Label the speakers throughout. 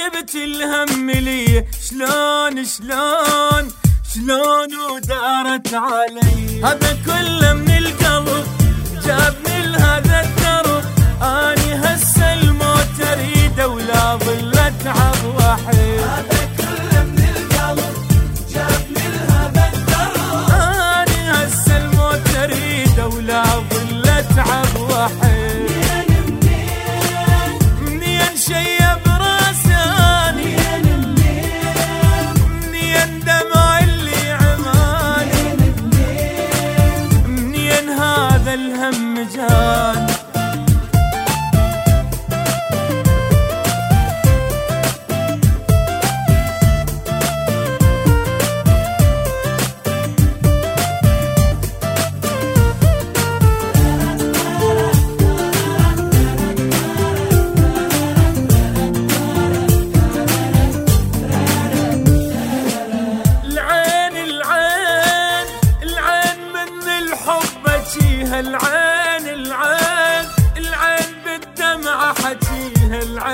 Speaker 1: جبت الهم لي شلون ودارت علي. هذا كله من القلب جابني لهذا الدرب، اني هسه الموت اريده ولا ظل اتعب وحيد. هذا كله من القلب جابني لهذا الدرب، اني هسه الموت اريده ولا ظل اتعب وحيد. منين شيب راساني، منين دمع اللي عماني، منين هذا الهم جاني. العين بالدمعة حجيها،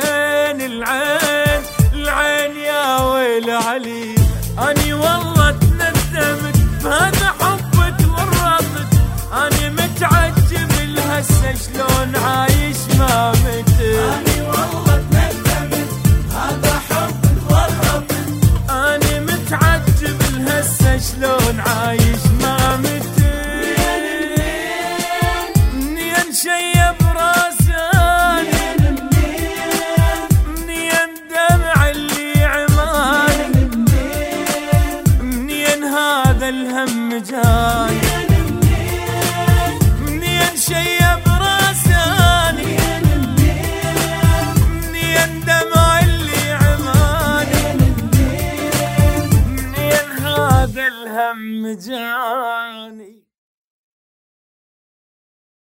Speaker 1: العين يا ويل علي. اني والله تندمت بهذا حبك وربت، اني متعجب لهسه شلون عايش ما مت. اني والله تندمت بهذا حبك وربت، اني متعجب لهسه شلون عايش ما مت. شيب راساني، منين دمع اللي عماني، منين هذا الهم جاني. منين شيب راساني، منين دمع اللي عماني، منين هذا الهم جاني.